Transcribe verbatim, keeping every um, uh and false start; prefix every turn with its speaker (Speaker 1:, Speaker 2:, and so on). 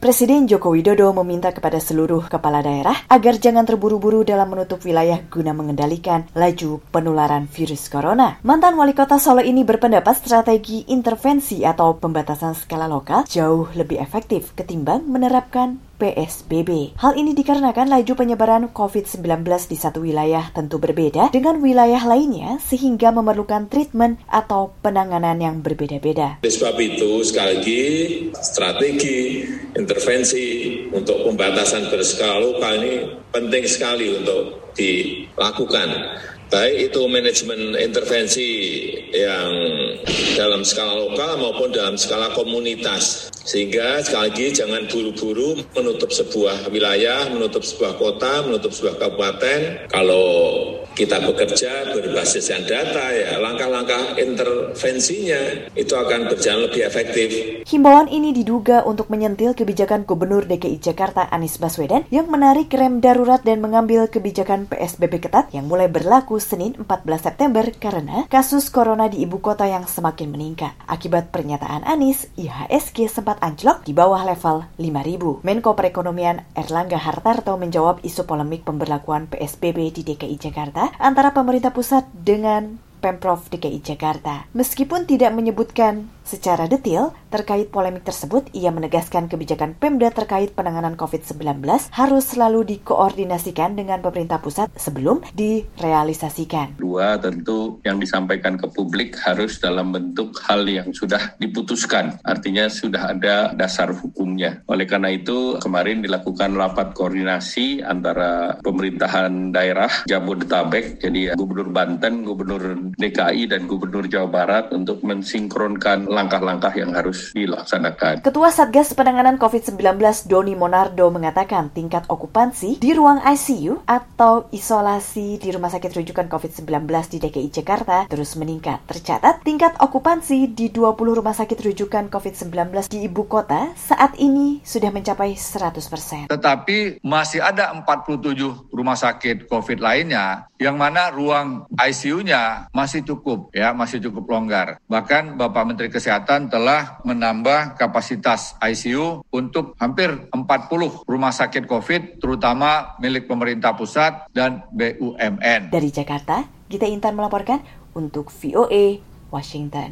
Speaker 1: Presiden Joko Widodo meminta kepada seluruh kepala daerah agar jangan terburu-buru dalam menutup wilayah guna mengendalikan laju penularan virus corona. Mantan wali kota Solo ini berpendapat strategi intervensi atau pembatasan skala lokal jauh lebih efektif ketimbang menerapkan P S B B. Hal ini dikarenakan laju penyebaran covid sembilan belas di satu wilayah tentu berbeda dengan wilayah lainnya sehingga memerlukan treatment atau penanganan yang berbeda-beda.
Speaker 2: Oleh sebab itu, sekali lagi, strategi intervensi untuk pembatasan berskala lokal ini penting sekali untuk dilakukan. Baik itu manajemen intervensi yang dalam skala lokal maupun dalam skala komunitas. Sehingga sekali lagi jangan buru-buru menutup sebuah wilayah, menutup sebuah kota, menutup sebuah kabupaten. Kalau kita bekerja berbasiskan data, ya langkah-langkah intervensinya itu akan berjalan lebih efektif.
Speaker 1: Himbauan ini diduga untuk menyentil kebijakan Gubernur D K I Jakarta Anies Baswedan yang menarik rem darurat dan mengambil kebijakan P S B B ketat yang mulai berlaku Senin empat belas September karena kasus corona di ibu kota yang semakin meningkat. Akibat pernyataan Anies, I H S G sempat anjlok di bawah level lima ribu. Menko Perekonomian Erlangga Hartarto menjawab isu polemik pemberlakuan P S B B di D K I Jakarta antara pemerintah pusat dengan Pemprov D K I Jakarta. Meskipun tidak menyebutkan secara detail terkait polemik tersebut, ia menegaskan kebijakan Pemda terkait penanganan covid sembilan belas harus selalu dikoordinasikan dengan pemerintah pusat sebelum direalisasikan.
Speaker 3: Dua, tentu yang disampaikan ke publik harus dalam bentuk hal yang sudah diputuskan, artinya sudah ada dasar hukumnya. Oleh karena itu, kemarin dilakukan rapat koordinasi antara pemerintahan daerah Jabodetabek, jadi Gubernur Banten, Gubernur D K I, dan Gubernur Jawa Barat untuk mensinkronkan langkah-langkah yang harus dilaksanakan.
Speaker 1: Ketua Satgas Penanganan covid sembilan belas Doni Monardo mengatakan tingkat okupansi di ruang I C U atau isolasi di Rumah Sakit Rujukan covid sembilan belas di D K I Jakarta terus meningkat. Tercatat tingkat okupansi di dua puluh rumah sakit rujukan covid sembilan belas di ibu kota saat ini sudah mencapai seratus persen.
Speaker 4: Tetapi masih ada empat puluh tujuh rumah sakit COVID lainnya yang mana ruang I C U-nya masih cukup, ya, masih cukup longgar. Bahkan Bapak Menteri Kesehatan telah menambah kapasitas I C U untuk hampir empat puluh rumah sakit COVID, terutama milik pemerintah pusat dan B U M N.
Speaker 1: Dari Jakarta, Gita Intan melaporkan untuk V O A Washington.